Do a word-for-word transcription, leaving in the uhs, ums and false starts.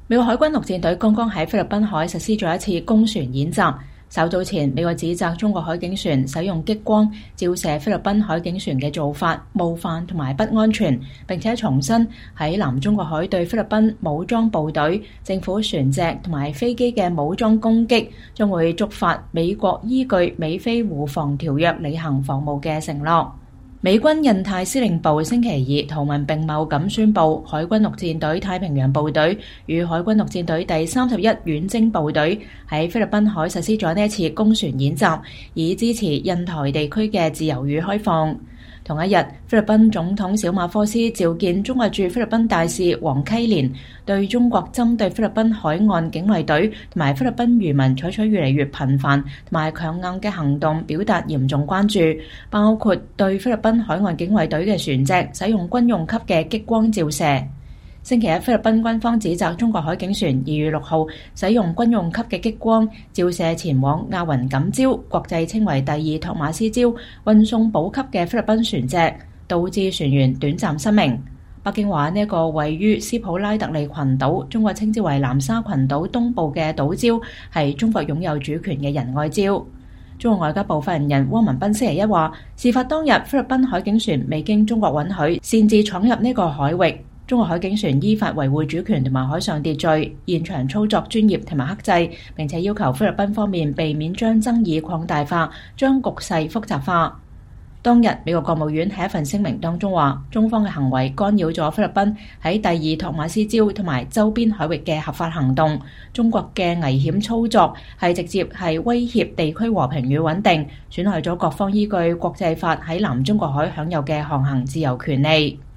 美國海軍陸戰隊剛剛喺菲律賓海實施咗一次公船演習。稍早前，美國指責中國海警船使用激光照射菲律賓海警船嘅做法冒犯同埋不安全，並且重申喺南中國海對菲律賓武裝部隊、政府船隻同埋飛機嘅武裝攻擊將會觸發美國依據美菲互防條約履行防務嘅承諾。美軍印太司令部星期二圖文並茂咁宣布，海軍陸戰隊太平洋部隊與海軍陸戰隊第三十一遠征部隊喺菲律賓海實施咗呢一次公船演習，以支持印台地區嘅自由與開放。同一日，菲律賓總統小馬科斯召見中國駐菲律賓大使黃溪連，對中國針對菲律賓海岸警衛隊同埋菲律賓漁民採取越嚟越頻繁同埋強硬嘅行動表達嚴重關注，包括對菲律賓海岸警衛隊嘅船隻使用軍用級嘅激光照射。星期一，菲律賓軍方指責中國海警船二月六號使用軍用級嘅激光照射前往亞雲錦礁國際稱為第二托馬斯礁運送補給嘅菲律賓船隻，導致船員短暫失明。北京話呢一個位於斯普拉特利群島，中國稱之為南沙群島東部嘅島礁係中國擁有主權嘅仁愛礁。中國外交部發言人汪文斌星期一話，事發當日菲律賓海警船未經中國允許擅自闖入呢個海域。中國海警船依法維護主權同埋海上秩序，現場操作專業同埋克制，並且要求菲律賓方面避免將爭議擴大化，將局勢複雜化。當日，美國國務院喺一份聲明當中話，中方嘅行為干擾咗菲律賓喺第二托馬斯礁同埋周邊海域嘅合法行動，中國嘅危險操作係直接係威脅地區和平與穩定，損害咗各方依據國際法喺南中國海享有嘅航行自由權利。